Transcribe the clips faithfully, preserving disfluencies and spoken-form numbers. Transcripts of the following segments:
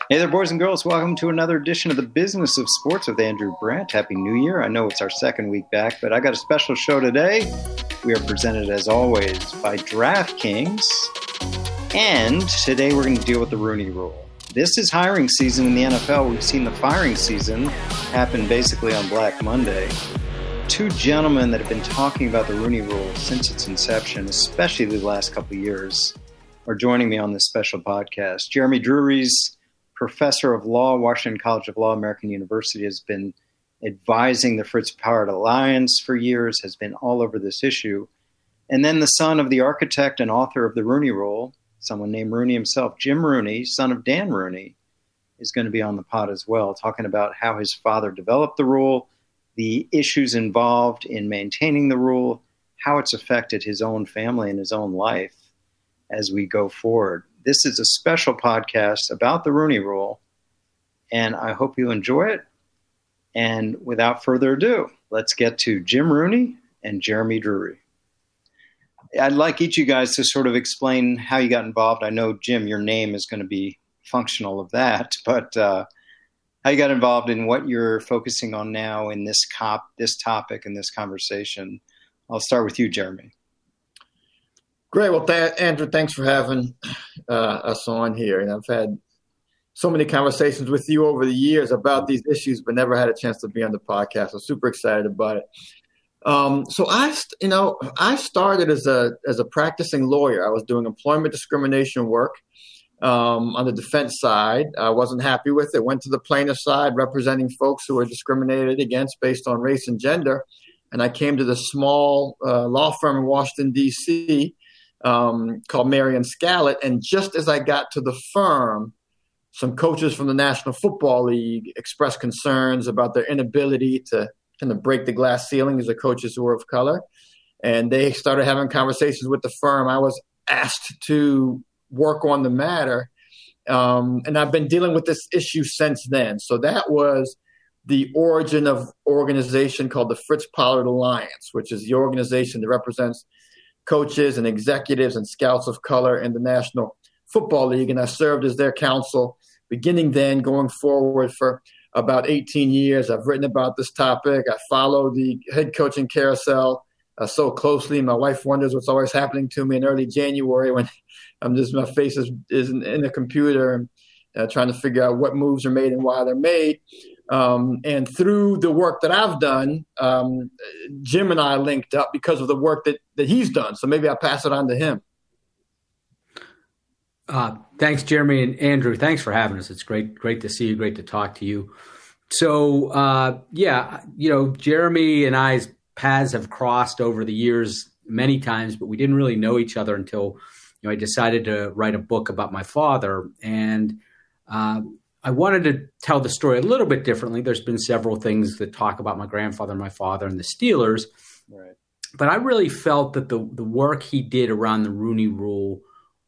Hey there, boys and girls. Welcome to another edition of the Business of Sports with Andrew Brandt. Happy New Year. I know it's our second week back, but I got a special show today. We are presented, as always, by DraftKings. And today we're going to deal with the Rooney Rule. This is hiring season in the N F L. We've seen the firing season happen basically on Black Monday. Two gentlemen that have been talking about the Rooney Rule since its inception, especially the last couple of years, are joining me on this special podcast. Jeremy Drury's professor of law, Washington College of Law, American University, has been advising the Fritz Pollard Alliance for years, has been all over this issue. And then the son of the architect and author of the Rooney Rule, someone named Rooney himself, Jim Rooney, son of Dan Rooney, is going to be on the pod as well, talking about how his father developed the rule, the issues involved in maintaining the rule, how it's affected his own family and his own life as we go forward. This is a special podcast about the Rooney Rule, and I hope you enjoy it. And without further ado, let's get to Jim Rooney and Jeremy Drury. I'd like each of you guys to sort of explain how you got involved. I know, Jim, your name is going to be functional of that, but uh, how you got involved in what you're focusing on now in this cop, this topic and this conversation. I'll start with you, Jeremy. Great. Well, th- Andrew, thanks for having uh, us on here. And I've had so many conversations with you over the years about these issues, but never had a chance to be on the podcast. I'm super excited about it. Um, so I, you know, I started as a as a practicing lawyer. I was doing employment discrimination work um, on the defense side. I wasn't happy with it. Went to the plaintiff side, representing folks who were discriminated against based on race and gender. And I came to the small uh, law firm in Washington, D C, Um, called Marion Scallett. And just as I got to the firm, some coaches from the National Football League expressed concerns about their inability to kind of break the glass ceiling as the coaches who were of color. And they started having conversations with the firm. I was asked to work on the matter. Um, and I've been dealing with this issue since then. So that was the origin of an organization called the Fritz Pollard Alliance, which is the organization that represents coaches and executives and scouts of color in the National Football League. And I served as their counsel beginning then, going forward for about eighteen years. I've written about this topic. I follow the head coaching carousel uh, so closely. My wife wonders what's always happening to me in early January when I'm just, my face is, is in, in the computer and uh, trying to figure out what moves are made and why they're made. Um, and through the work that I've done, um, Jim and I linked up because of the work that, that he's done. So maybe I'll pass it on to him. Uh, thanks, Jeremy and Andrew. Thanks for having us. It's great, great to see you. Great to talk to you. So, uh, yeah, you know, Jeremy and I's paths have crossed over the years many times, but we didn't really know each other until, you know, I decided to write a book about my father. And, uh, I wanted to tell the story a little bit differently. There's been several things that talk about my grandfather, my father, and the Steelers. Right. But I really felt that the, the work he did around the Rooney Rule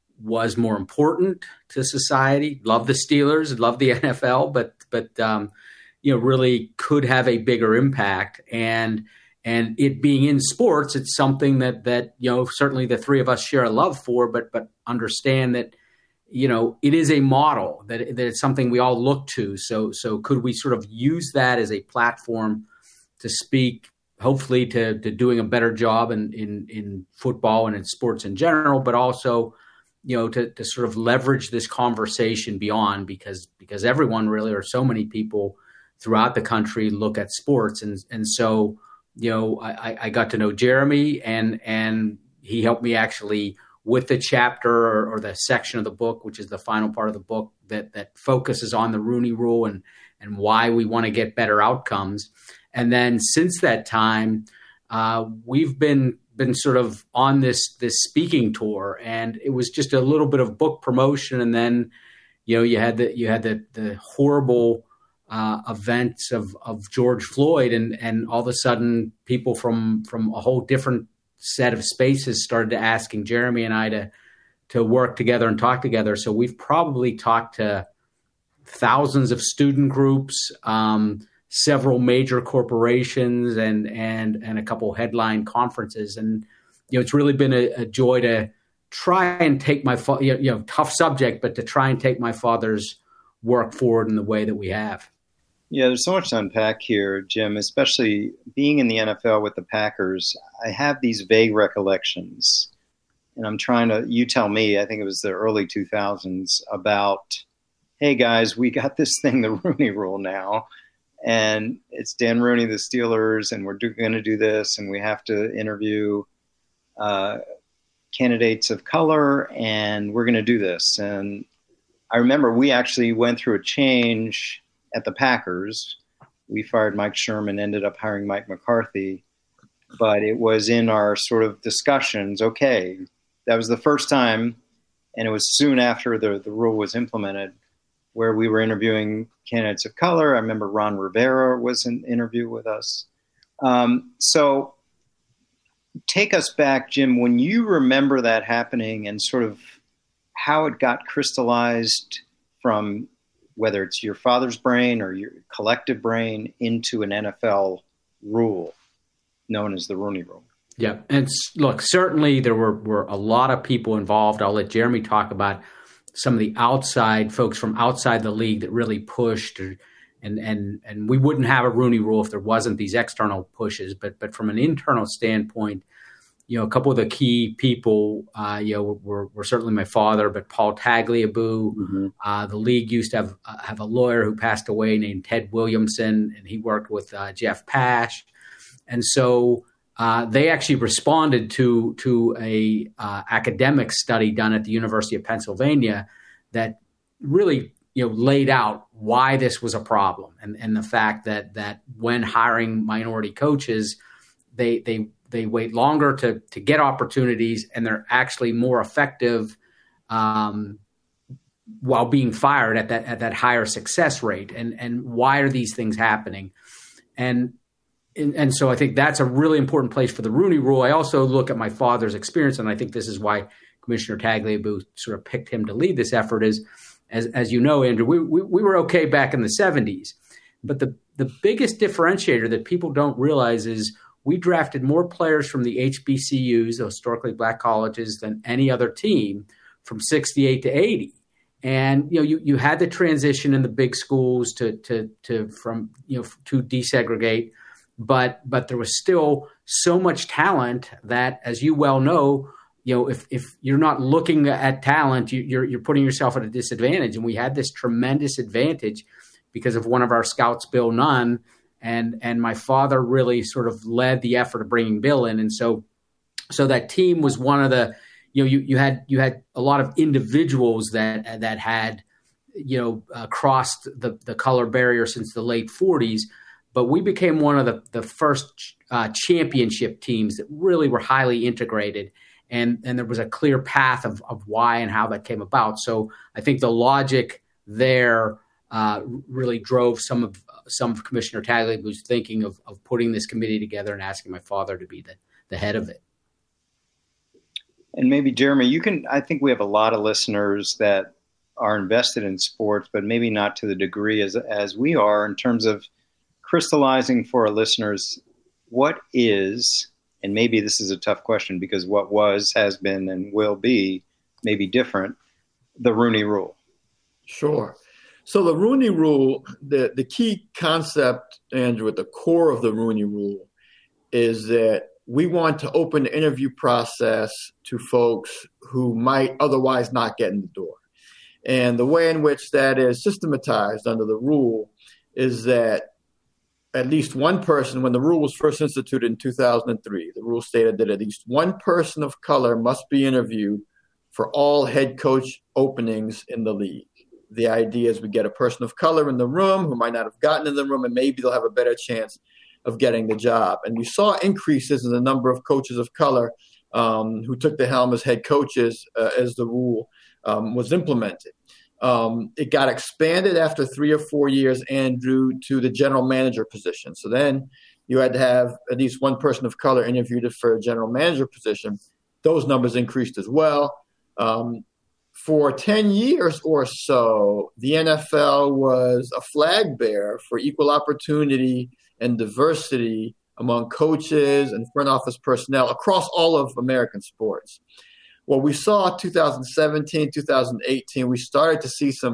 was more important to society. Love the Steelers, love the N F L, but but um, you know, really could have a bigger impact. And and it being in sports, it's something that that you know certainly the three of us share a love for, but but understand that, you know, it is a model that, that it's something we all look to. So, so could we sort of use that as a platform to speak, hopefully to, to doing a better job in, in, in football and in sports in general, but also, you know, to, to sort of leverage this conversation beyond, because, because everyone really, or so many people throughout the country look at sports. And, and so, you know, I, I got to know Jeremy and, and he helped me actually with the chapter or, or the section of the book, which is the final part of the book that that focuses on the Rooney Rule and and why we want to get better outcomes. And then since that time, uh, we've been been sort of on this this speaking tour, and it was just a little bit of book promotion, and then you know you had the you had the the horrible uh, events of of George Floyd, and and all of a sudden people from from a whole different set of spaces started to asking Jeremy and I to to work together and talk together. So we've probably talked to thousands of student groups, um, several major corporations, and and and a couple headline conferences. And you know, it's really been a, a joy to try and take my fa- you know tough subject, but to try and take my father's work forward in the way that we have. Yeah, there's so much to unpack here, Jim, especially being in the N F L with the Packers. I have these vague recollections, and I'm trying to, you tell me, I think it was the early two thousands, about, hey, guys, we got this thing, the Rooney Rule now, and it's Dan Rooney, the Steelers, and we're going to do this, and we have to interview uh, candidates of color, and we're going to do this. And I remember we actually went through a change at the Packers. We fired Mike Sherman, ended up hiring Mike McCarthy, but it was in our sort of discussions. Okay, that was the first time, and it was soon after the, the rule was implemented, where we were interviewing candidates of color. I remember Ron Rivera was in an interview with us. Um, so take us back, Jim, when you remember that happening and sort of how it got crystallized from whether it's your father's brain or your collective brain into an N F L rule known as the Rooney Rule. Yeah. And look, certainly there were, were a lot of people involved. I'll let Jeremy talk about some of the outside folks from outside the league that really pushed, or, and, and, and we wouldn't have a Rooney Rule if there wasn't these external pushes. But, but from an internal standpoint, you know, a couple of the key people, uh, you know, were, were certainly my father, but Paul Tagliabue. Mm-hmm. Uh, the league used to have uh, have a lawyer who passed away named Ted Williamson, and he worked with uh, Jeff Pash. And so uh, they actually responded to to a uh, academic study done at the University of Pennsylvania that really, you know, laid out why this was a problem, and and the fact that that when hiring minority coaches, they they They wait longer to to get opportunities, and they're actually more effective um, while being fired at that at that higher success rate. And and why are these things happening? And and, and so I think that's a really important place for the Rooney Rule. I also look at my father's experience, and I think this is why Commissioner Tagliabue sort of picked him to lead this effort. Is as as you know, Andrew, we we, we were okay back in the seventies, but the the biggest differentiator that people don't realize is we drafted more players from the H B C Us, the historically black colleges, than any other team from sixty-eight to eighty. And, you know, you, you had the transition in the big schools to, to, to, from, you know, to desegregate, but, but there was still so much talent that, as you well know, you know, if, if you're not looking at talent, you, you're, you're putting yourself at a disadvantage. And we had this tremendous advantage because of one of our scouts, Bill Nunn. And and my father really sort of led the effort of bringing Bill in, and so so that team was one of the, you know, you you had you had a lot of individuals that that had, you know, uh, crossed the the color barrier since the late forties, but we became one of the the first uh, championship teams that really were highly integrated, and and there was a clear path of of why and how that came about. So I think the logic there uh, really drove some of. some of Commissioner Tagliabue's thinking of, of putting this committee together and asking my father to be the, the head of it. And maybe, Jeremy, you can, I think we have a lot of listeners that are invested in sports, but maybe not to the degree as, as we are, in terms of crystallizing for our listeners what is, and maybe this is a tough question because what was, has been, and will be maybe different, the Rooney Rule. Sure. So the Rooney Rule, the, the key concept, Andrew, at the core of the Rooney Rule is that we want to open the interview process to folks who might otherwise not get in the door. And the way in which that is systematized under the rule is that at least one person, when the rule was first instituted in two thousand three, the rule stated that at least one person of color must be interviewed for all head coach openings in the league. The idea is we get a person of color in the room who might not have gotten in the room, and maybe they'll have a better chance of getting the job. And we saw increases in the number of coaches of color um, who took the helm as head coaches uh, as the rule um, was implemented. Um, it got expanded after three or four years, Andrew, to the general manager position. So then you had to have at least one person of color interviewed for a general manager position. Those numbers increased as well. Um, For ten years or so, the N F L was a flag bearer for equal opportunity and diversity among coaches and front office personnel across all of American sports. What we saw in two thousand seventeen, two thousand eighteen, we started to see some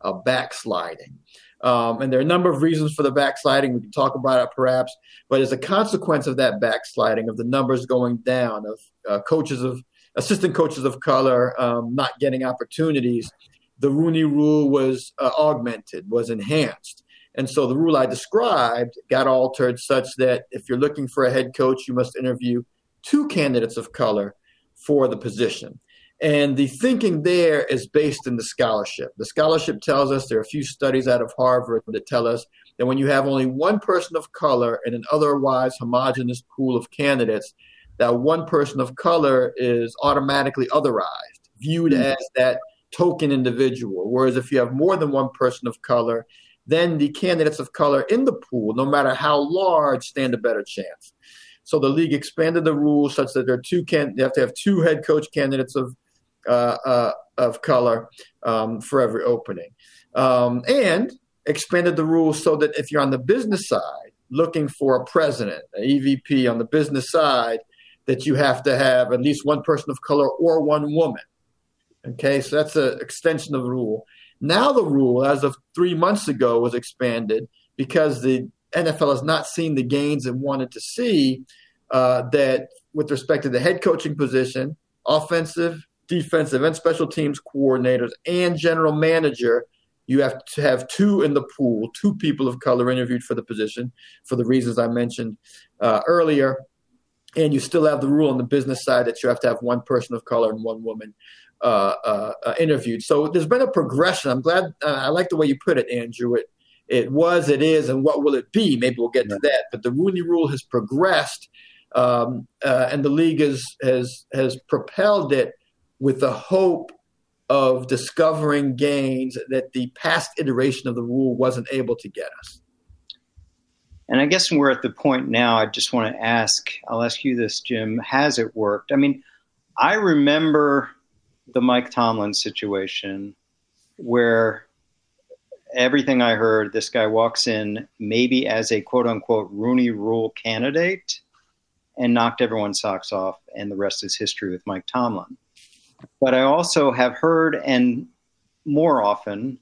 uh, backsliding. Um, and there are a number of reasons for the backsliding. We can talk about it perhaps, but as a consequence of that backsliding, of the numbers going down, of uh, coaches of assistant coaches of color um, not getting opportunities, the Rooney Rule was uh, augmented, was enhanced. And so the rule I described got altered such that if you're looking for a head coach, you must interview two candidates of color for the position. And the thinking there is based in the scholarship. The scholarship tells us, there are a few studies out of Harvard that tell us that when you have only one person of color in an otherwise homogeneous pool of candidates, that one person of color is automatically otherized, viewed mm-hmm. as that token individual. Whereas if you have more than one person of color, then the candidates of color in the pool, no matter how large, stand a better chance. So the league expanded the rules such that there are two can you have to have two head coach candidates of uh, uh, of color um, for every opening, um, and expanded the rules so that if you're on the business side looking for a president, an E V P on the business side, that you have to have at least one person of color or one woman. Okay, so that's an extension of the rule. Now the rule, as of three months ago, was expanded because the N F L has not seen the gains it wanted to see, uh, that with respect to the head coaching position, offensive, defensive, and special teams coordinators and general manager, you have to have two in the pool, two people of color interviewed for the position for the reasons I mentioned uh, earlier. And you still have the rule on the business side that you have to have one person of color and one woman uh, uh, uh, interviewed. So there's been a progression. I'm glad. Uh, I like the way you put it, Andrew. It it was, it is, and what will it be? Maybe we'll get to that. But the Rooney Rule has progressed, um, uh, and the league has has has propelled it with the hope of discovering gains that the past iteration of the rule wasn't able to get us. And I guess we're at the point now, I just want to ask, I'll ask you this, Jim, has it worked? I mean, I remember the Mike Tomlin situation where everything I heard, this guy walks in maybe as a quote-unquote Rooney Rule candidate and knocked everyone's socks off, and the rest is history with Mike Tomlin. But I also have heard, and more often,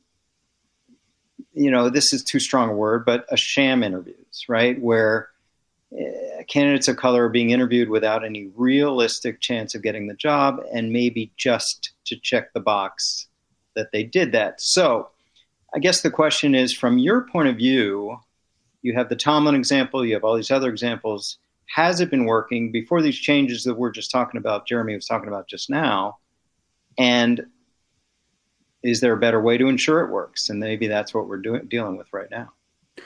you know, this is too strong a word, but a sham interviews, right? Where uh, candidates of color are being interviewed without any realistic chance of getting the job, and maybe just to check the box that they did that. So I guess the question is, from your point of view, you have the Tomlin example, you have all these other examples. Has it been working before these changes that we're just talking about, Jeremy was talking about just now? And is there a better way to ensure it works? And maybe that's what we're doing, dealing with right now.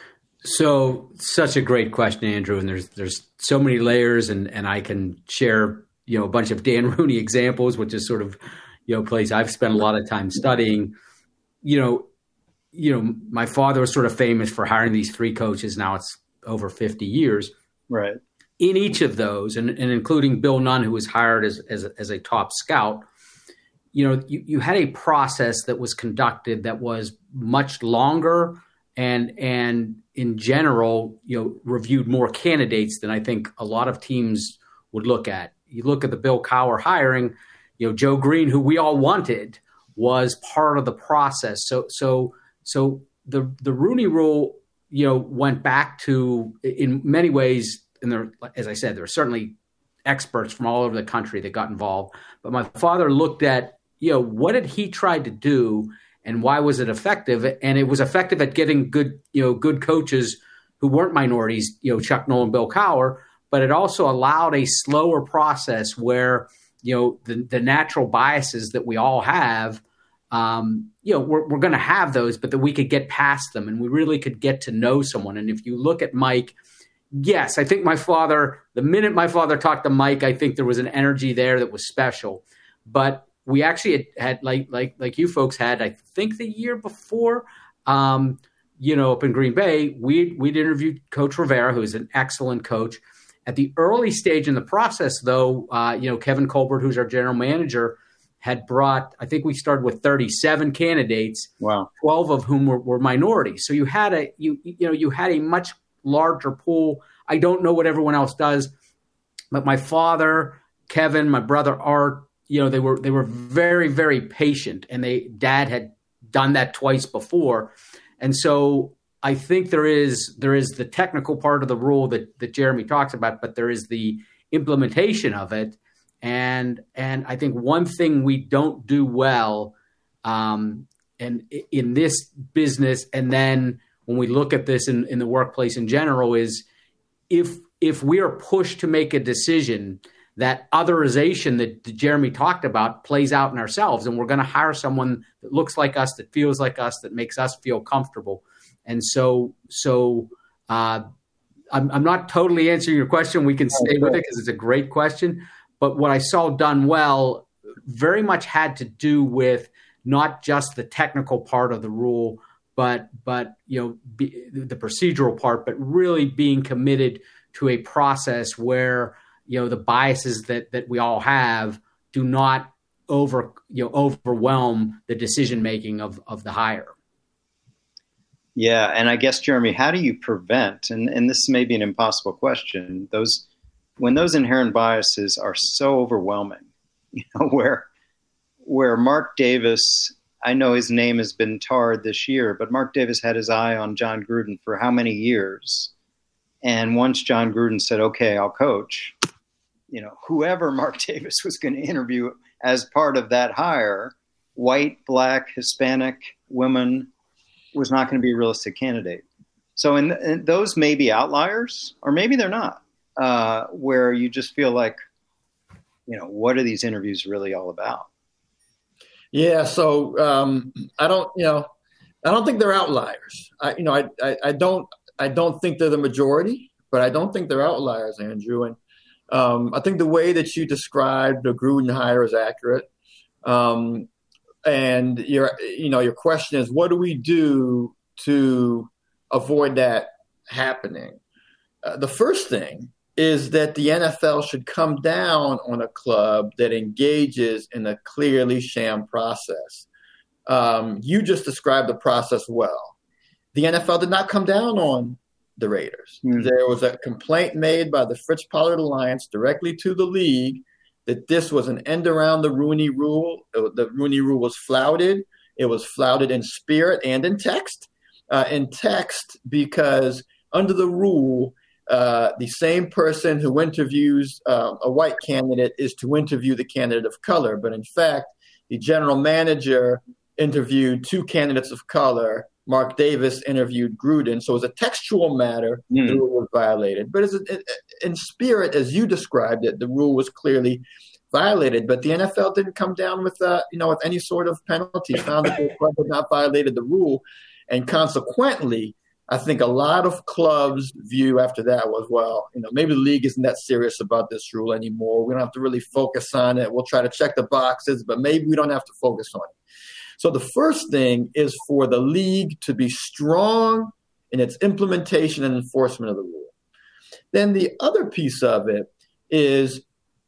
So such a great question, Andrew. And there's there's so many layers, and, and I can share, you know, a bunch of Dan Rooney examples, which is sort of, you know, a place I've spent a lot of time studying. You know, you know, my father was sort of famous for hiring these three coaches. Now it's over fifty years. Right. In each of those, and, and including Bill Nunn, who was hired as, as, a, as a top scout, you know, you, you had a process that was conducted that was much longer and, and in general, you know, reviewed more candidates than I think a lot of teams would look at. You look at the Bill Cowher hiring, you know, Joe Green, who we all wanted, was part of the process. So, so, so the, the Rooney Rule, you know, went back to, in many ways, and there, as I said, there are certainly experts from all over the country that got involved. But my father looked at, you know, what did he try to do and why was it effective? And it was effective at getting good, you know, good coaches who weren't minorities, you know, Chuck Noll and Bill Cowher, but it also allowed a slower process where, you know, the, the natural biases that we all have, um, you know, we're, we're going to have those, but that we could get past them and we really could get to know someone. And if you look at Mike, yes, I think my father, the minute my father talked to Mike, I think there was an energy there that was special. But we actually had, had like like like you folks had, I think the year before, um, you know, up in Green Bay, we we'd interviewed Coach Rivera, who's an excellent coach. At the early stage in the process, though, uh, you know, Kevin Colbert, who's our general manager, had brought, I think we started with thirty-seven candidates, wow, twelve of whom were, were minorities. So you had a you you know you had a much larger pool. I don't know what everyone else does, but my father, Kevin, my brother Art, you know, they were they were very, very patient, and they dad had done that twice before. And so I think there is there is the technical part of the rule that, that Jeremy talks about, but there is the implementation of it. And and I think one thing we don't do well um, and in this business, and then when we look at this in, in the workplace in general, is if if we are pushed to make a decision, that otherization that Jeremy talked about plays out in ourselves, and we're going to hire someone that looks like us, that feels like us, that makes us feel comfortable. And so, so uh, I'm, I'm not totally answering your question. We can stay with it because it's a great question. But what I saw done well very much had to do with not just the technical part of the rule, but but you know be, the procedural part, but really being committed to a process where you know the biases that that we all have do not over you know overwhelm the decision making of of the hire. Yeah, and I guess Jeremy, how do you prevent? And and this may be an impossible question. Those when those inherent biases are so overwhelming, you know, where where Mark Davis, I know his name has been tarred this year, but Mark Davis had his eye on John Gruden for how many years? And once John Gruden said, "Okay, I'll coach," you know, whoever Mark Davis was going to interview as part of that hire, white, black, Hispanic, women, was not going to be a realistic candidate. So in, in those may be outliers, or maybe they're not, uh, where you just feel like, you know, what are these interviews really all about? Yeah. So um, I don't, you know, I don't think they're outliers. I, you know, I, I, I don't, I don't think they're the majority, but I don't think they're outliers, Andrew. And um, I think the way that you described the Gruden hire is accurate. Um, and your, you know, your question is, what do we do to avoid that happening? Uh, the first thing is that the N F L should come down on a club that engages in a clearly sham process. Um, you just described the process well. The N F L did not come down on the Raiders. Mm. There was a complaint made by the Fritz Pollard Alliance directly to the league that this was an end around the Rooney Rule. The Rooney Rule was flouted. It was flouted in spirit and in text. Uh, in text because under the rule, uh, the same person who interviews uh, a white candidate is to interview the candidate of color. But in fact, the general manager interviewed two candidates of color. Mark Davis interviewed Gruden. So as a textual matter, mm. the rule was violated. But as a, in spirit, as you described it, the rule was clearly violated. But the N F L didn't come down with, uh, you know, with any sort of penalty, found that the club had not violated the rule. And consequently, I think a lot of clubs' view after that was, well, you know, maybe the league isn't that serious about this rule anymore. We don't have to really focus on it. We'll try to check the boxes, but maybe we don't have to focus on it. So the first thing is for the league to be strong in its implementation and enforcement of the rule. Then the other piece of it is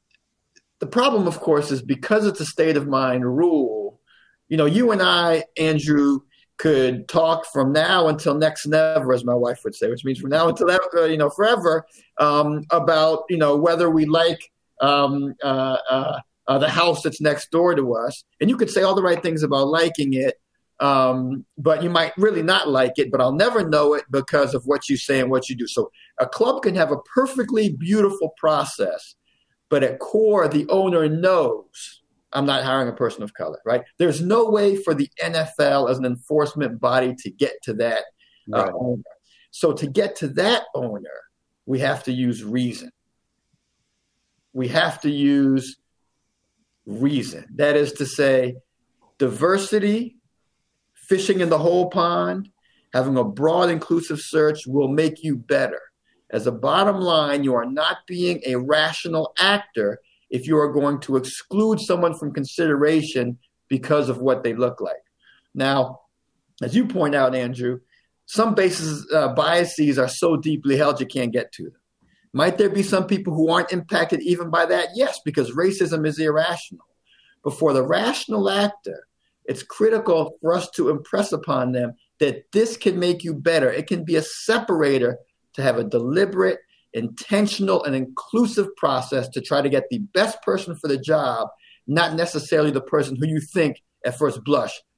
the problem, of course, is because it's a state of mind rule. You know, you and I, Andrew, could talk from now until next never, as my wife would say, which means from now until uh, you know forever, um, about you know whether we like um, uh, uh, uh, the house that's next door to us, and you could say all the right things about liking it, um, but you might really not like it. But I'll never know it because of what you say and what you do. So a club can have a perfectly beautiful process, but at core, the owner knows, I'm not hiring a person of color, right? There's no way for the N F L as an enforcement body to get to that uh, right. owner. So to get to that owner, we have to use reason. We have to use reason. That is to say, diversity, fishing in the whole pond, having a broad, inclusive search will make you better. As a bottom line, you are not being a rational actor if you are going to exclude someone from consideration because of what they look like. Now, as you point out, Andrew, some bases, uh, biases are so deeply held you can't get to them. Might there be some people who aren't impacted even by that? Yes, because racism is irrational. But for the rational actor, it's critical for us to impress upon them that this can make you better. It can be a separator to have a deliberate, intentional and inclusive process to try to get the best person for the job, not necessarily the person who you think at first blush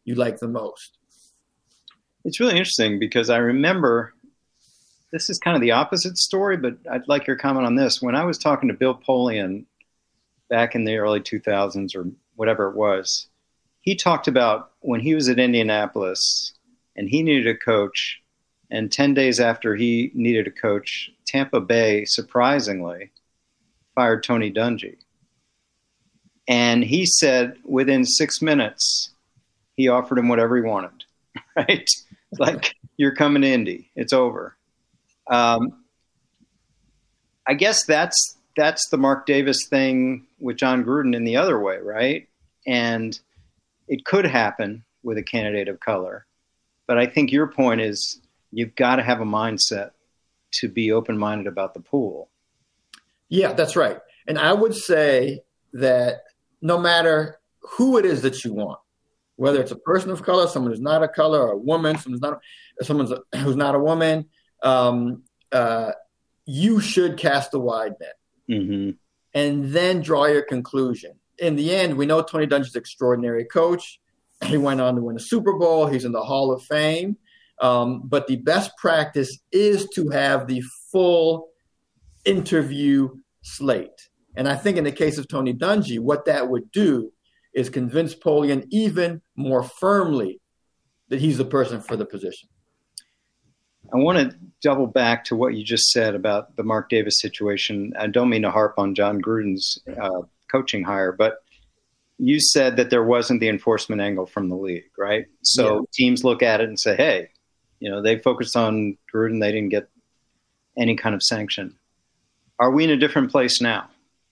you like the most? It's really interesting because I remember this is kind of the opposite story, but I'd like your comment on this. When I was talking to Bill Polian back in the early two thousands or whatever it was, he talked about when he was at Indianapolis and he needed a coach, and ten days after he needed a coach, Tampa Bay, surprisingly, fired Tony Dungy. And he said within six minutes, he offered him whatever he wanted, right? Like, you're coming to Indy. It's over. Um, I guess that's that's the Mark Davis thing with John Gruden in the other way, right? And it could happen with a candidate of color. But I think your point is you've got to have a mindset to be open-minded about the pool. Yeah, that's right. And I would say that no matter who it is that you want, whether it's a person of color, someone who's not a color, or a woman, someone who's not, someone who's not a woman, um, uh, you should cast a wide net mm-hmm. and then draw your conclusion. In the end, we know Tony Dungy's an extraordinary coach. He went on to win a Super Bowl. He's in the Hall of Fame. Um, but the best practice is to have the full interview slate. And I think in the case of Tony Dungy, what that would do is convince Polian even more firmly that he's the person for the position. I want to double back to what you just said about the Mark Davis situation. I don't mean to harp on John Gruden's uh, coaching hire, but you said that there wasn't the enforcement angle from the league, right? So yeah. Teams look at it and say, hey, you know, they focused on Gruden. They didn't get any kind of sanction. Are we in a different place now?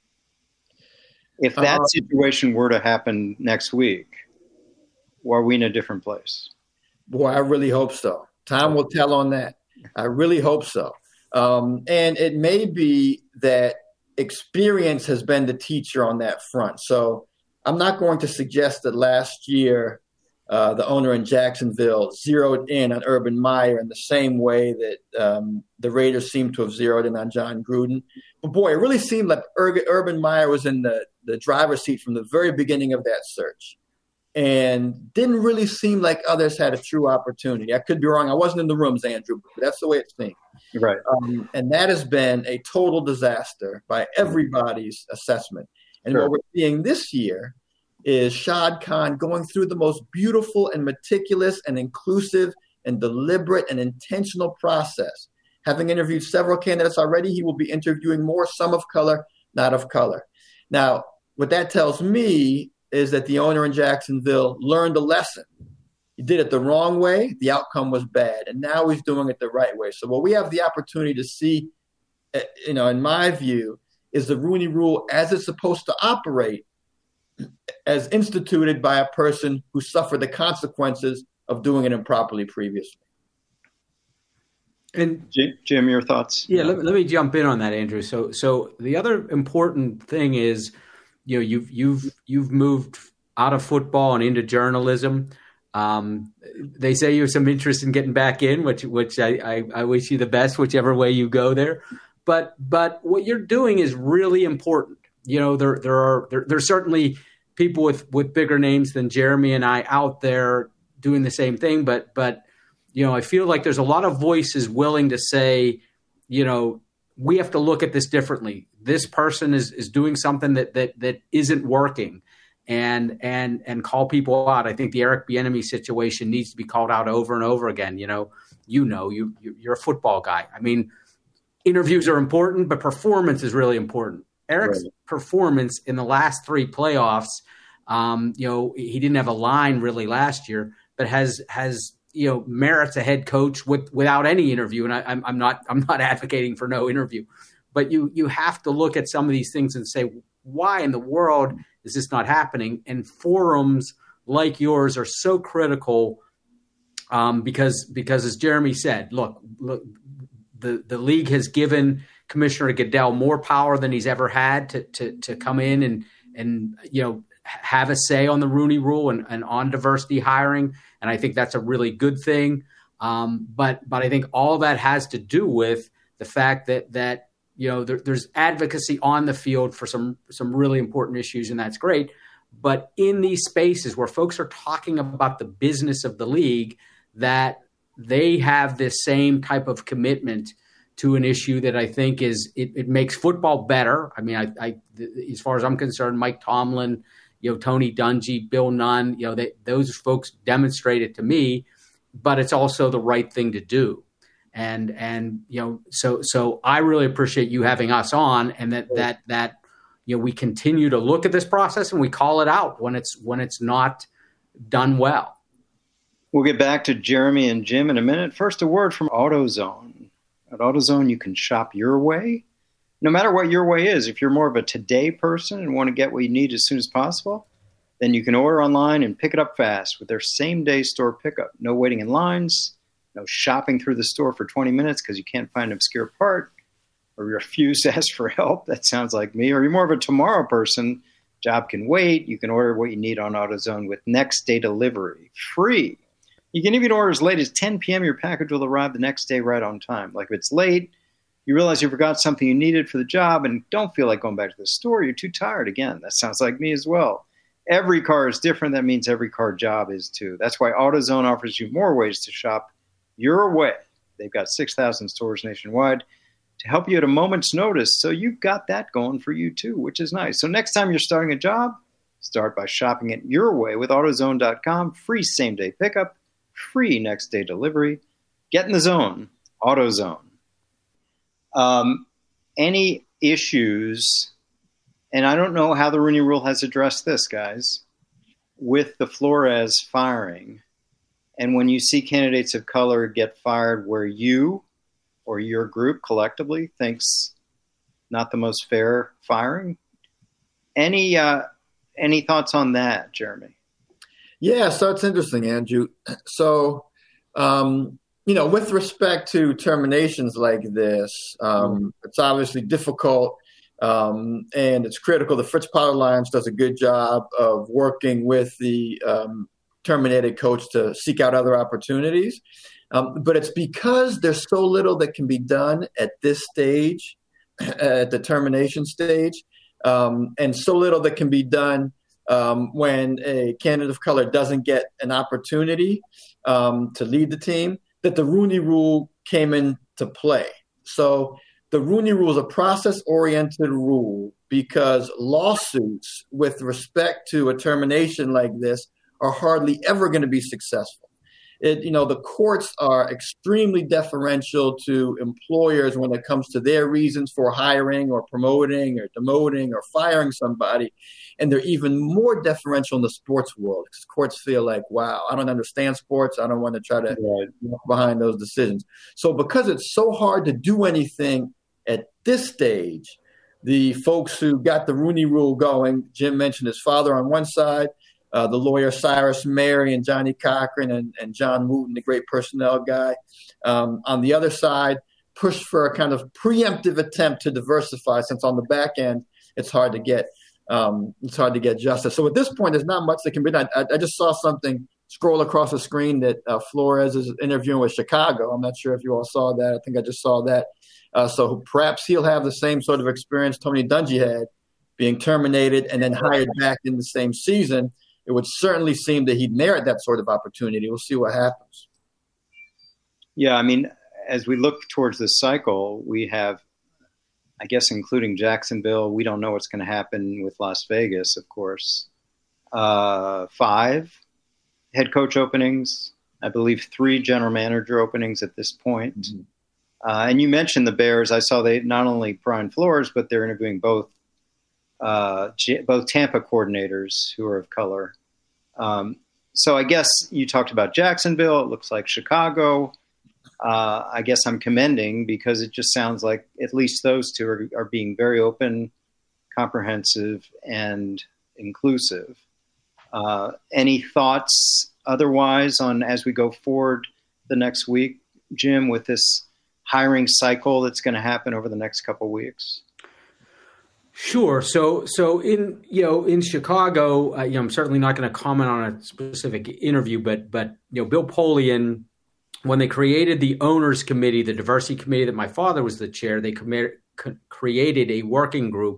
If that uh, situation were to happen next week, are we in a different place? Boy, I really hope so. Time will tell on that. I really hope so. Um, and it may be that experience has been the teacher on that front. So I'm not going to suggest that last year uh, the owner in Jacksonville zeroed in on Urban Meyer in the same way that um, the Raiders seem to have zeroed in on John Gruden. But boy, it really seemed like Ur- Urban Meyer was in the, the driver's seat from the very beginning of that search. And didn't really seem like others had a true opportunity. I could be wrong. I wasn't in the rooms, Andrew, but that's the way it seemed. Right. Um, and that has been a total disaster by everybody's assessment. And sure. What we're seeing this year is Shad Khan going through the most beautiful and meticulous and inclusive and deliberate and intentional process. Having interviewed several candidates already, he will be interviewing more, some of color, not of color. Now, what that tells me is that the owner in Jacksonville learned a lesson. He did it the wrong way. The outcome was bad. And now he's doing it the right way. So what we have the opportunity to see, you know, in my view, is the Rooney Rule as it's supposed to operate, as instituted by a person who suffered the consequences of doing it improperly previously. And Jim, Jim your thoughts? Yeah, let, let me jump in on that, Andrew. So, so the other important thing is, you know, you've you've you've moved out of football and into journalism. Um, they say you have some interest in getting back in, which which I, I, I wish you the best, whichever way you go there. But but what you're doing is really important. You know, there there are there there's certainly people with, with bigger names than Jeremy and I out there doing the same thing. But but you know, I feel like there's a lot of voices willing to say, you know, we have to look at this differently. This person is, is doing something that, that, that isn't working, and, and, and call people out. I think the Eric Bieniemy situation needs to be called out over and over again. You know, you know, you, you're a football guy. I mean, interviews are important, but performance is really important. Eric's right. performance in the last three playoffs, um, you know, he didn't have a line really last year, but has, has, you know, merits a head coach with, without any interview. And I, I'm, I'm not, I'm not advocating for no interview, but you, you have to look at some of these things and say, why in the world is this not happening? And forums like yours are so critical um, because, because as Jeremy said, look, look, the, the league has given Commissioner Goodell more power than he's ever had to, to, to come in and, and, you know, have a say on the Rooney Rule and, and on diversity hiring. And I think that's a really good thing. Um, but but I think all that has to do with the fact that, that you know, there, there's advocacy on the field for some some really important issues, and that's great. but in these spaces where folks are talking about the business of the league, that they have this same type of commitment to an issue that I think is it, it makes football better. I mean, I, I, as far as I'm concerned, Mike Tomlin, you know, Tony Dungy, Bill Nunn, you know, they, those folks demonstrate it to me, but it's also the right thing to do. And, and, you know, so, so I really appreciate you having us on, and that, that, that, you know, we continue to look at this process and we call it out when it's, when it's not done well. We'll get back to Jeremy and Jim in a minute. First, a word from AutoZone. At AutoZone, you can shop your way, no matter what your way is. If you're more of a today person and want to get what you need as soon as possible, then you can order online and pick it up fast with their same-day store pickup. No waiting in lines, no shopping through the store for twenty minutes because you can't find an obscure part, or you refuse to ask for help. That sounds like me. Or you're more of a tomorrow person, job can wait. You can order what you need on AutoZone with next-day delivery, free. You can even order as late as ten p.m. Your package will arrive the next day right on time. Like if it's late, you realize you forgot something you needed for the job and don't feel like going back to the store, you're too tired. Again, that sounds like me as well. Every car is different. That means every car job is too. That's why AutoZone offers you more ways to shop your way. They've got six thousand stores nationwide to help you at a moment's notice. So you've got that going for you too, which is nice. So next time you're starting a job, start by shopping it your way with AutoZone dot com. Free same-day pickup. Free next-day delivery. Get in the zone. AutoZone. Um, any issues, and I don't know how the Rooney Rule has addressed this, guys, with the Flores firing, and when you see candidates of color get fired where you or your group collectively thinks not the most fair firing, any uh, any thoughts on that, Jeremy? Yeah, so it's interesting, Andrew. So, um, you know, with respect to terminations like this, um, it's obviously difficult um, and it's critical. The Fritz Potter Alliance does a good job of working with the um, terminated coach to seek out other opportunities. Um, but it's because there's so little that can be done at this stage, at the termination stage, um, and so little that can be done Um, when a candidate of color doesn't get an opportunity um, to lead the team, that the Rooney Rule came into play. So the Rooney Rule is a process-oriented rule because lawsuits with respect to a termination like this are hardly ever going to be successful. It, you know, the courts are extremely deferential to employers when it comes to their reasons for hiring or promoting or demoting or firing somebody. And they're even more deferential in the sports world because courts feel like, wow, I don't understand sports. I don't want to try to walk behind those decisions. So because it's so hard to do anything at this stage, the folks who got the Rooney Rule going, Jim mentioned his father on one side, uh, the lawyer Cyrus Mary and Johnny Cochran and, and John Wooten, the great personnel guy, um, on the other side, pushed for a kind of preemptive attempt to diversify, since on the back end, it's hard to get Um, it's hard to get justice. So at this point, there's not much that can be done. I, I just saw something scroll across the screen that uh, Flores is interviewing with Chicago. I'm not sure if you all saw that. I think I just saw that. Uh, so perhaps he'll have the same sort of experience Tony Dungy had, being terminated and then hired back in the same season. It would certainly seem that he'd merit that sort of opportunity. We'll see what happens. Yeah, I mean, as we look towards this cycle, we have, I guess, including Jacksonville, we don't know what's going to happen with Las Vegas, of course. Uh, five head coach openings, I believe three general manager openings at this point. Mm-hmm. Uh, and you mentioned the Bears. I saw they not only Brian Flores, but they're interviewing both uh, G- both Tampa coordinators who are of color. Um, so I guess you talked about Jacksonville. It looks like Chicago. Uh, I guess I'm commending because it just sounds like at least those two are, are being very open, comprehensive, and inclusive. Uh, any thoughts otherwise on as we go forward the next week, Jim, with this hiring cycle that's going to happen over the next couple of weeks? Sure. So, so in you know in Chicago, uh, you know, I'm certainly not going to comment on a specific interview, but but you know, Bill Polian, when they created the owners committee, the diversity committee that my father was the chair, they com- created a working group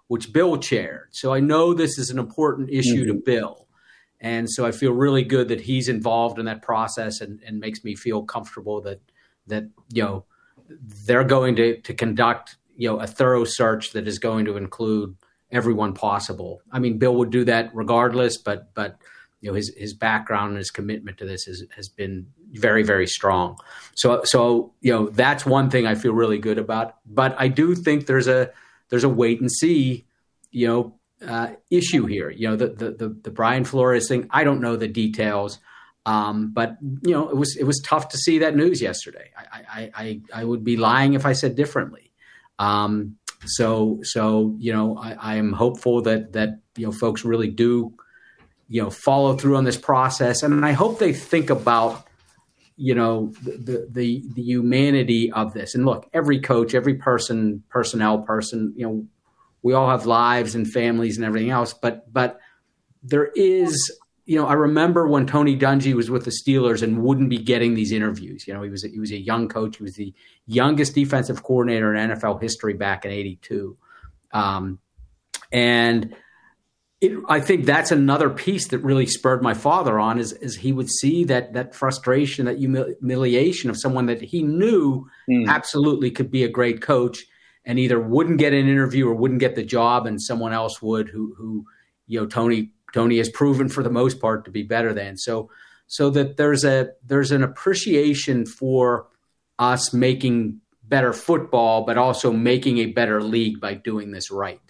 which Bill chaired. So I know this is an important issue mm-hmm. to Bill. And so I feel really good that he's involved in that process and, and makes me feel comfortable that, that, you know, they're going to, to conduct, you know, a thorough search that is going to include everyone possible. I mean, Bill would do that regardless, but, but, you know, his, his background and his commitment to this is, has been very, very strong. So, so, you know, that's one thing I feel really good about, but I do think there's a, there's a wait and see, you know, uh, issue here. You know, the, the, the, the Brian Flores thing, I don't know the details. Um, but you know, it was, it was tough to see that news yesterday. I, I, I, I would be lying if I said differently. Um, so, so, you know, I, I am hopeful that, that, you know, folks really do, you know, follow through on this process. And I hope they think about, you know, the, the, the humanity of this. And look, every coach, every person, personnel person, you know, we all have lives and families and everything else, but, but there is, you know, I remember when Tony Dungy was with the Steelers and wouldn't be getting these interviews. You know, he was, he was a young coach. He was the youngest defensive coordinator in N F L history back in eighty-two. Um, and it, I think that's another piece that really spurred my father on is, is he would see that, that frustration, that humiliation of someone that he knew mm. absolutely could be a great coach and either wouldn't get an interview or wouldn't get the job and someone else would who, who, you know, Tony, Tony has proven for the most part to be better than. So, so that there's a, there's an appreciation for us making better football, but also making a better league by doing this right.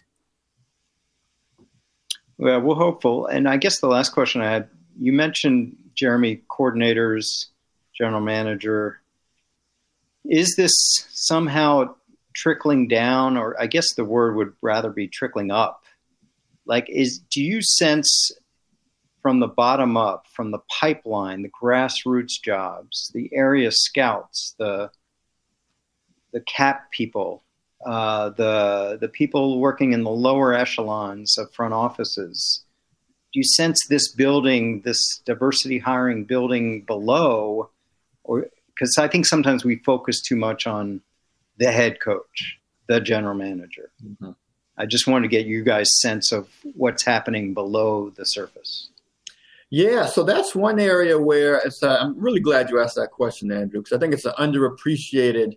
Well, we're hopeful. And I guess the last question I had, you mentioned Jeremy, coordinators, general manager. Is this somehow trickling down, or I guess the word would rather be trickling up? Like, is, do you sense from the bottom up, from the pipeline, the grassroots jobs, the area scouts, the, the cap people, uh, the, the people working in the lower echelons of front offices, do you sense this building, this diversity hiring building below? Or, because I think sometimes we focus too much on the head coach, the general manager. Mm-hmm. I just wanted to get you guys' sense of what's happening below the surface. Yeah, so that's one area where it's, uh, I'm really glad you asked that question, Andrew, because I think it's an underappreciated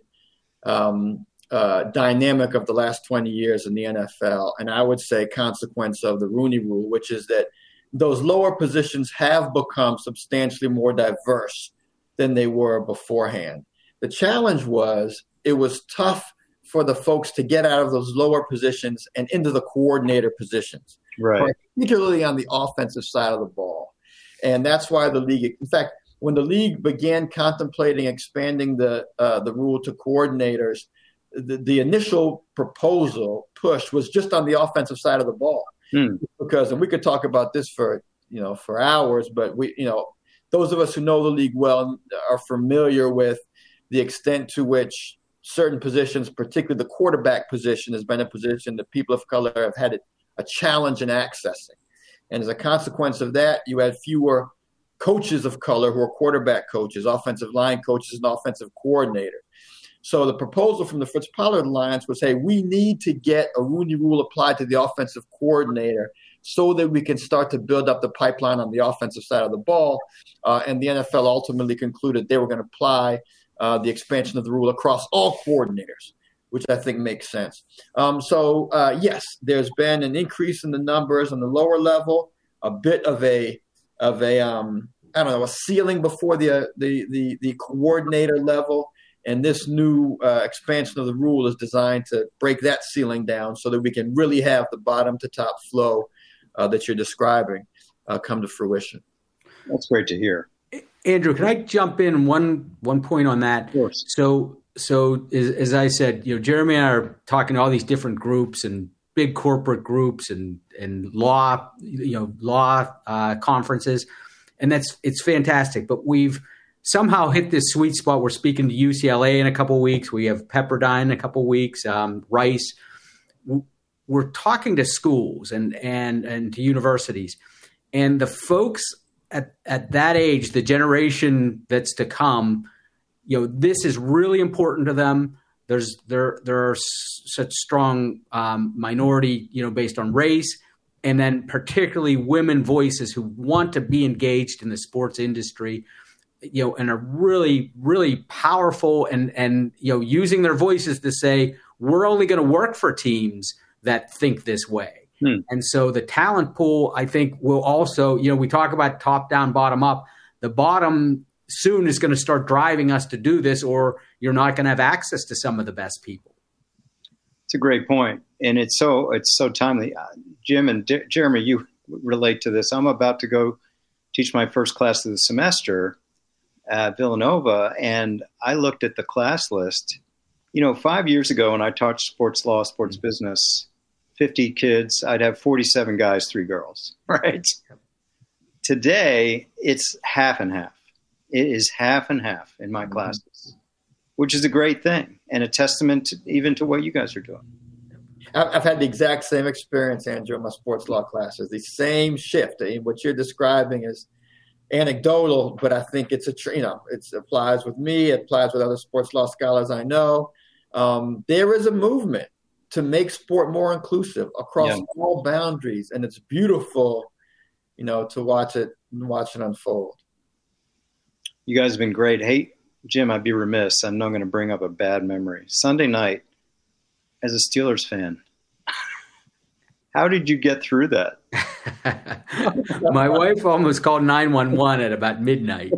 um, uh, dynamic of the last twenty years in the N F L, and I would say consequence of the Rooney Rule, which is that those lower positions have become substantially more diverse than they were beforehand. The challenge was it was tough for the folks to get out of those lower positions and into the coordinator positions, right? Particularly on the offensive side of the ball. And that's why the league, in fact, when the league began contemplating expanding the uh, the rule to coordinators, the, the initial proposal push was just on the offensive side of the ball. Hmm. Because, and we could talk about this for, you know, for hours, but we, you know, those of us who know the league well are familiar with the extent to which certain positions, particularly the quarterback position, has been a position that people of color have had a challenge in accessing. And as a consequence of that, you had fewer coaches of color who are quarterback coaches, offensive line coaches, and offensive coordinator. So the proposal from the Fritz Pollard Alliance was, hey, we need to get a Rooney Rule applied to the offensive coordinator so that we can start to build up the pipeline on the offensive side of the ball. Uh, and the N F L ultimately concluded they were going to apply uh, the expansion of the rule across all coordinators, which I think makes sense. Um, so, uh, yes, there's been an increase in the numbers on the lower level, a bit of a, of a um, I don't know, a ceiling before the, uh, the, the, the coordinator level. And this new uh, expansion of the rule is designed to break that ceiling down so that we can really have the bottom to top flow uh, that you're describing uh, come to fruition. That's great to hear. Andrew, can I jump in one one point on that? Of course. So, so as, as I said, you know, Jeremy and I are talking to all these different groups and big corporate groups and and law, you know, law uh, conferences, and that's it's fantastic. But we've somehow hit this sweet spot. We're speaking to U C L A in a couple of weeks. We have Pepperdine in a couple of weeks. Um, Rice. We're talking to schools and and and to universities, and the folks at at that age, the generation that's to come, you know, this is really important to them. There's there there are s- such strong um, minority, you know, based on race, and then particularly women voices who want to be engaged in the sports industry, you know, and are really really powerful and and you know using their voices to say we're only going to work for teams that think this way. Hmm. And so the talent pool, I think, will also, you know, we talk about top down, bottom up. The bottom soon is going to start driving us to do this, or you're not going to have access to some of the best people. It's a great point, and it's so it's so timely. Uh, Jim and D- Jeremy, you relate to this. I'm about to go teach my first class of the semester at Villanova, and I looked at the class list. You know, five years ago when I taught sports law, sports business, fifty kids, I'd have forty-seven guys, three girls, right? Today, it's half and half. It is half and half in my classes, which is a great thing and a testament to, even to what you guys are doing. I've had the exact same experience, Andrew, in my sports law classes. The same shift. What you're describing is anecdotal, but I think it's a you know it applies with me. It applies with other sports law scholars I know. Um, there is a movement to make sport more inclusive across yeah. all boundaries, and it's beautiful, you know, to watch it watch it unfold. You guys have been great. Hey, Jim, I'd be remiss. I'm not going to bring up a bad memory. Sunday night, as a Steelers fan, how did you get through that? My wife almost called nine one one at about midnight.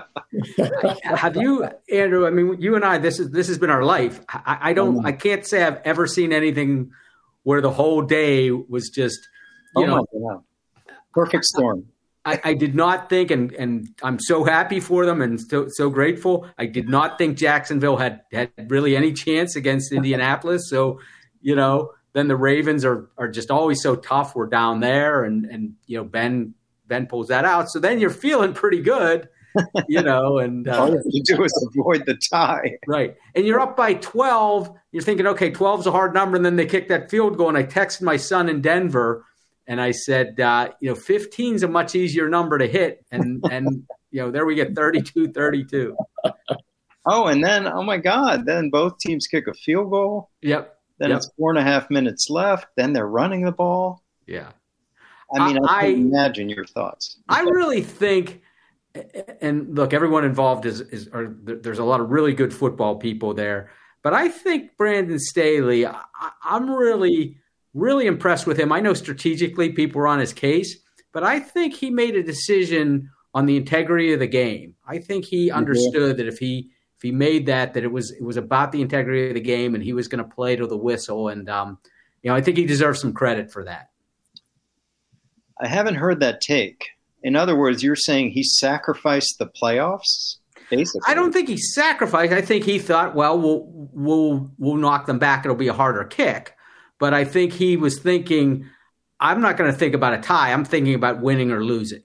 Have you, Andrew? I mean, you and I. This is this has been our life. I, I don't. I can't say I've ever seen anything where the whole day was just, you oh know, my God. Perfect storm. I, I did not think, and, and I'm so happy for them and so, so grateful. I did not think Jacksonville had, had really any chance against Indianapolis. So, you know, then the Ravens are are just always so tough. We're down there, and and you know Ben Ben pulls that out. So then you're feeling pretty good, you know. And uh, all you have to do is avoid the tie, right? And you're up by twelve. You're thinking, okay, twelve is a hard number, and then they kick that field goal. And I texted my son in Denver. And I said, uh, you know, fifteen is a much easier number to hit. And, and you know, there we get thirty-two thirty-two. Oh, and then, oh, my God, then both teams kick a field goal. Yep. Then yep. it's four and a half minutes left. Then they're running the ball. Yeah. I mean, I, I can I, imagine your thoughts. I really think, and look, everyone involved is, is are, there's a lot of really good football people there. But I think Brandon Staley, I, I'm really – really impressed with him. I know strategically people were on his case, but I think he made a decision on the integrity of the game. I think he mm-hmm. understood that if he if he made that, that it was it was about the integrity of the game, and he was going to play to the whistle. And um, you know, I think he deserves some credit for that. I haven't heard that take. In other words, you're saying he sacrificed the playoffs, basically. I don't think he sacrificed. I think he thought, well, we'll we'll we'll knock them back. It'll be a harder kick. But I think he was thinking, I'm not going to think about a tie. I'm thinking about winning or losing.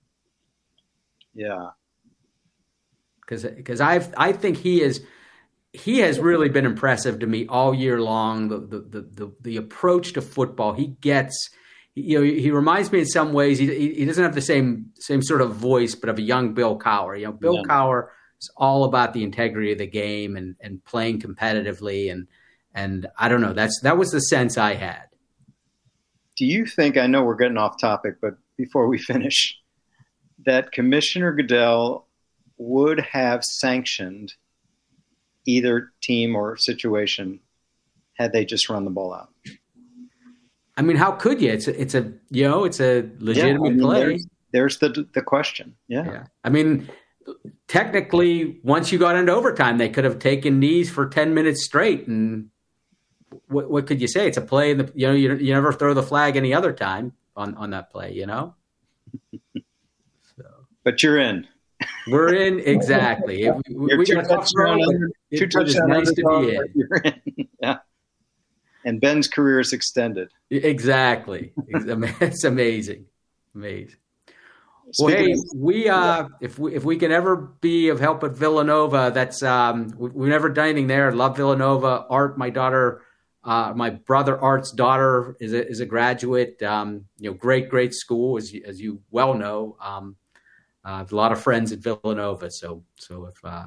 Yeah. Because because I I think he is he has really been impressive to me all year long. The the the the, the approach to football he gets. You know, he reminds me in some ways. He he doesn't have the same same sort of voice, but of a young Bill Cowher. You know, Bill yeah. Cowher is all about the integrity of the game and and playing competitively and. And I don't know, that's that was the sense I had. Do you think, I know we're getting off topic, but before we finish, that Commissioner Goodell would have sanctioned either team or situation had they just run the ball out? I mean, how could you? It's a, it's a you know, it's a legitimate yeah, I mean, play. There's, there's the the question. Yeah. yeah. I mean, technically, once you got into overtime, they could have taken knees for ten minutes straight and What, what could you say? It's a play. In the, you know, you, you never throw the flag any other time on, on that play, you know? So, but you're in. We're in. Exactly. It, we, we got tough throw, under, it, it was nice to be in. You're in. Yeah. And Ben's career is extended. Exactly. It's amazing. Amazing. Well, hey, we uh, if we if we can ever be of help at Villanova, that's um, we, we've never done anything there. Love Villanova. Art, my daughter, uh, my brother Art's daughter is a is a graduate. Um, you know, great great school as you, as you well know. Um, uh, I have a lot of friends at Villanova, so so if uh,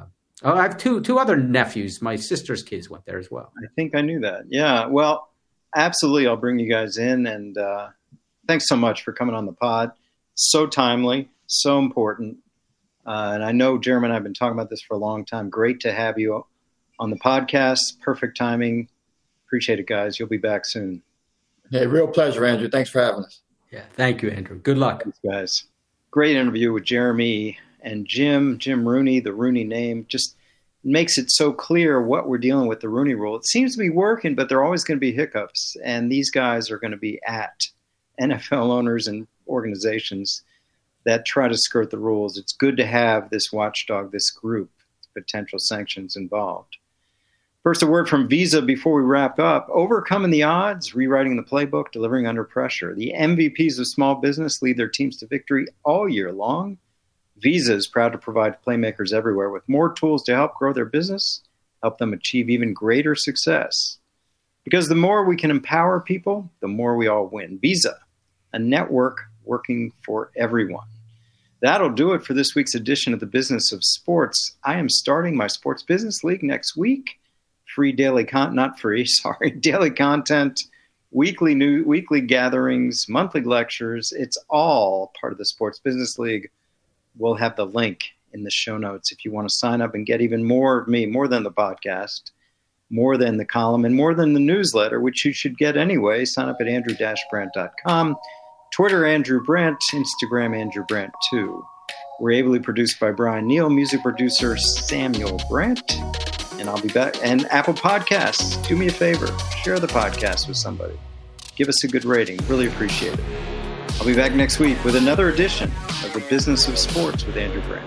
Oh, I have two two other nephews. My sister's kids went there as well. I think I knew that. Yeah. Well, absolutely. I'll bring you guys in. And uh, thanks so much for coming on the pod. So timely, so important. Uh, and I know Jeremy and I have been talking about this for a long time. Great to have you on the podcast. Perfect timing. Appreciate it, guys. You'll be back soon. Hey, real pleasure, Andrew. Thanks for having us. Yeah. Thank you, Andrew. Good luck. Thanks, guys. Great interview with Jeremy and Jim, Jim Rooney, the Rooney name. Just makes it so clear what we're dealing with the Rooney Rule. It seems to be working, but there are always going to be hiccups. And these guys are going to be at N F L owners and organizations that try to skirt the rules. It's good to have this watchdog, this group, potential sanctions involved. First, a word from Visa before we wrap up. Overcoming the odds, rewriting the playbook, delivering under pressure. The M V Ps of small business lead their teams to victory all year long. Visa is proud to provide playmakers everywhere with more tools to help grow their business, help them achieve even greater success. Because the more we can empower people, the more we all win. Visa, a network working for everyone. That'll do it for this week's edition of the Business of Sports. I am starting my Sports Business League next week. Free daily content, not free, sorry, daily content, weekly new, weekly gatherings, monthly lectures. It's all part of the Sports Business League. We'll have the link in the show notes if you want to sign up and get even more of me, more than the podcast, more than the column, and more than the newsletter, which you should get anyway. Sign up at andrew dash brandt dot com. Twitter, Andrew Brandt. Instagram, Andrew Brandt two. We're ably produced by Brian Neal, music producer Samuel Brandt. And I'll be back. And Apple Podcasts, do me a favor. Share the podcast with somebody. Give us a good rating. Really appreciate it. I'll be back next week with another edition of the Business of Sports with Andrew Brandt.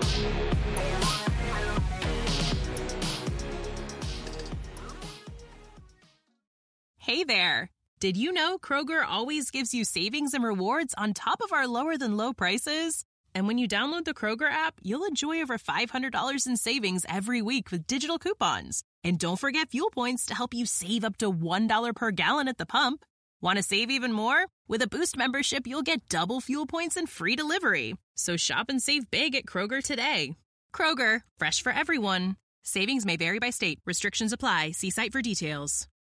Hey there. Did you know Kroger always gives you savings and rewards on top of our lower than low prices? And when you download the Kroger app, you'll enjoy over five hundred dollars in savings every week with digital coupons. And don't forget fuel points to help you save up to one dollar per gallon at the pump. Want to save even more? With a Boost membership, you'll get double fuel points and free delivery. So shop and save big at Kroger today. Kroger, fresh for everyone. Savings may vary by state. Restrictions apply. See site for details.